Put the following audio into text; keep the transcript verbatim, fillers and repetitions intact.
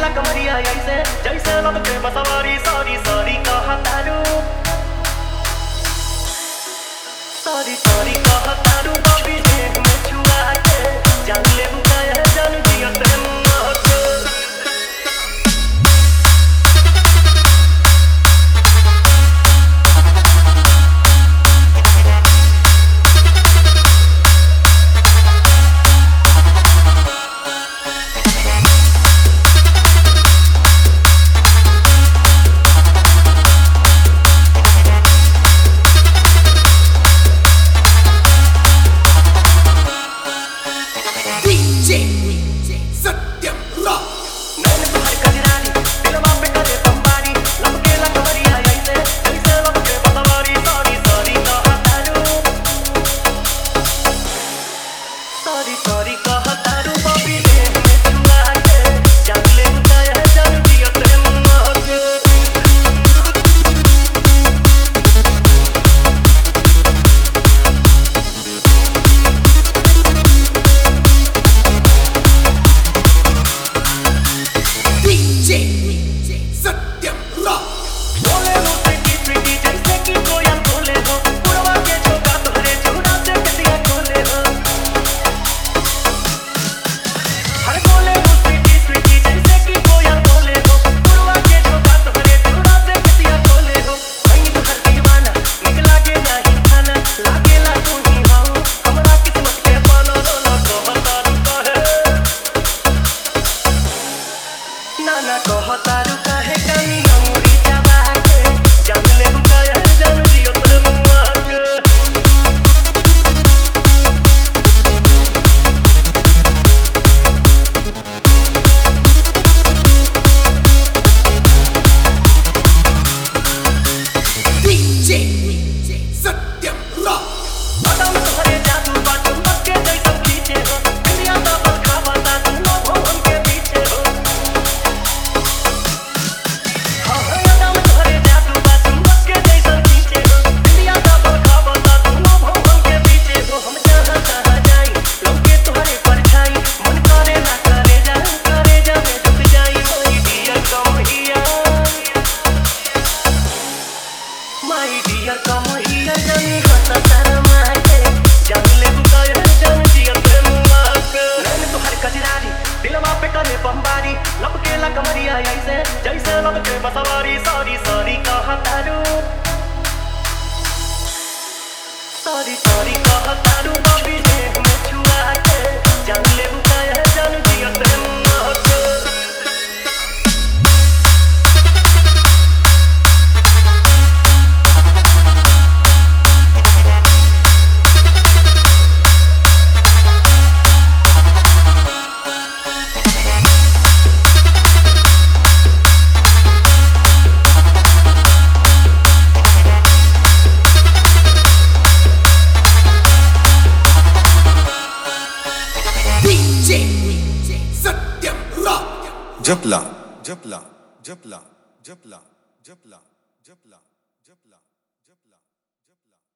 लपकेला कमरिया ऐसे जैसे लपके बसवारी सॉरी सॉरी कहतारू सॉरी सॉरी कहतारू बॉबी देह में छुआ के जान ले बुकाया जान दिया तेरे मुँह के सॉरी सॉरी कहतारू बॉबी देह में छुआ के जान ले बुकाया जान दिया तेरे मुँह के बोले हो प्रीति प्रीति जैसे कि कोयल बोले हो पुरवा के झोंका तोहरे चूड़ा से कटिया खोले हो हर बोले हो प्रीति प्रीति जैसे कि कोयल बोले हो पुरवा के झोंका तोहरे चूड़ा से कटिया खोले हो वही तो हर दीवाना निक लागे नहीं खाना लागेला तू ही हो हमरा किस्मत के पाना रोना कहतारू काहे ना ना कहतारू काहे कमी अमूरी जावा के जान ले बुकाया जान दिया तेरे मुँह के बादाम तोहरे जादू बाजू मक्के जैसन खींचे हो दुनिया तो बस खावता तू लोगों हमके पीछे हो हाँ हाँ बादाम तोहरे जादू बाजू मक्के जैसन खींचे हो दुनिया तो बस खावता तू लोगों हमके पीछे हो हम जहाँ जहाँ जाई लौके तोहरे परछाई मन करे ना करे जा करे जा में डूब जाई my dear come here my dear come here जानी हंसा तारा माके जान ले बुकाया जान दिया तेरे मुँह के नैन तोहर कजरारी दिलवा पे करे बमबारी लपकेला कमरिया ऐसे जैसे लपके बसवारी सॉरी सॉरी कहतारू सॉरी सॉरी कहतारू बॉबी देह में छुआ के जान ले बुकाया जान दिया तेरे मुँह के जपला जपला जपला जपला जपला जपला जपला जपला जपला